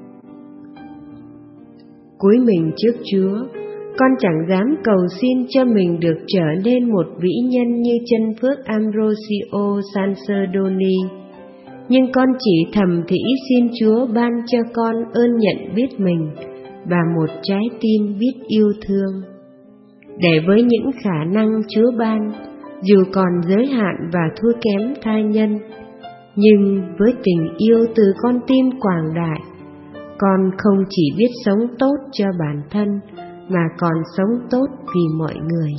Cúi mình trước Chúa, con chẳng dám cầu xin cho mình được trở nên một vĩ nhân như chân phước Ambrosio Sanserdoni, nhưng con chỉ thầm thỉ xin Chúa ban cho con ơn nhận biết mình và một trái tim biết yêu thương, để với những khả năng Chúa ban, dù còn giới hạn và thua kém tha nhân, nhưng với tình yêu từ con tim quảng đại, con không chỉ biết sống tốt cho bản thân, mà còn sống tốt vì mọi người.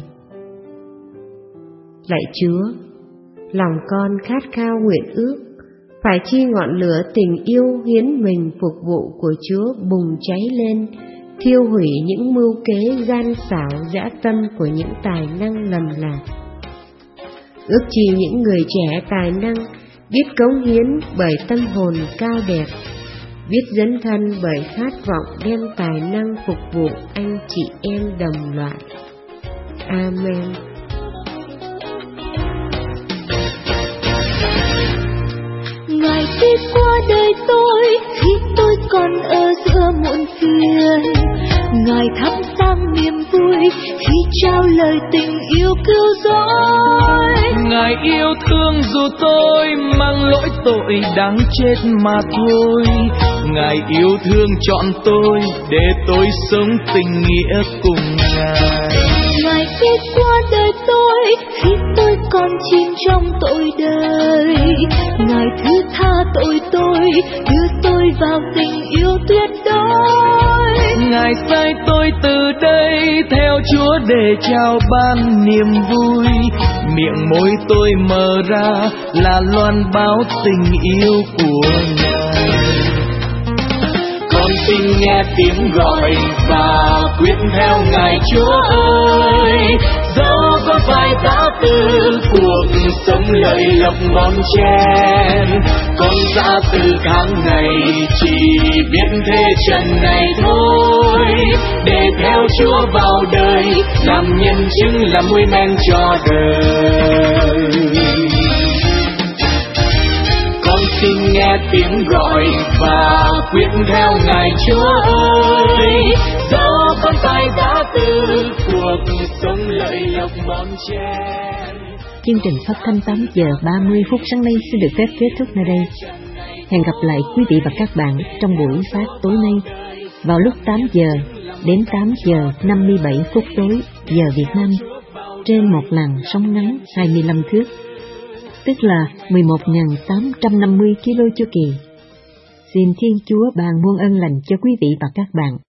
Lạy Chúa, lòng con khát khao nguyện ước, phải chi ngọn lửa tình yêu hiến mình phục vụ của Chúa bùng cháy lên, thiêu hủy những mưu kế gian xảo dã tâm của những tài năng lầm lạc. Ước chi những người trẻ tài năng biết cống hiến bởi tâm hồn cao đẹp, biết dấn thân bởi khát vọng đem tài năng phục vụ anh chị em đồng loại. Amen. Ngài đi qua đời tôi khi tôi còn ở giữa muộn phiền. Ngài thắp sáng niềm vui khi trao lời tình yêu cứu rỗi. Ngài yêu thương dù tôi mang lỗi tội đáng chết mà thôi. Ngài yêu thương chọn tôi để tôi sống tình nghĩa cùng Ngài. Ngài đi qua đời tôi khi tôi còn chìm trong tội đời. Ngài thứ tha tội tôi, đưa tôi vào tình yêu tuyệt đối. Ngài sai tôi từ đây theo Chúa để trao ban niềm vui. Miệng môi tôi mở ra là loan báo tình yêu của Ngài. Con xin nghe tiếng gọi và quyết theo Ngài Chúa ơi. Dẫu có phải giã từ cuộc sống lợi lộc bon chen, con ra từ tháng ngày chỉ biết thế trần này thôi. Để theo Chúa vào đời, làm nhân chứng làm mùi men cho đời. Con xin nghe tiếng gọi và quyết theo Ngài Chúa ơi. Dẫu con phải giã từ cuộc sống lợi lộc bon chen. Chương trình phát thanh 8 giờ 30 phút sáng nay xin được phép kết thúc nơi đây. Hẹn gặp lại quý vị và các bạn trong buổi phát tối nay vào lúc 8 giờ đến 8 giờ 57 phút tối giờ Việt Nam trên một làn sóng ngắn 25 thước, tức là 11.850 km chu kỳ. Xin Thiên Chúa ban muôn ân lành cho quý vị và các bạn.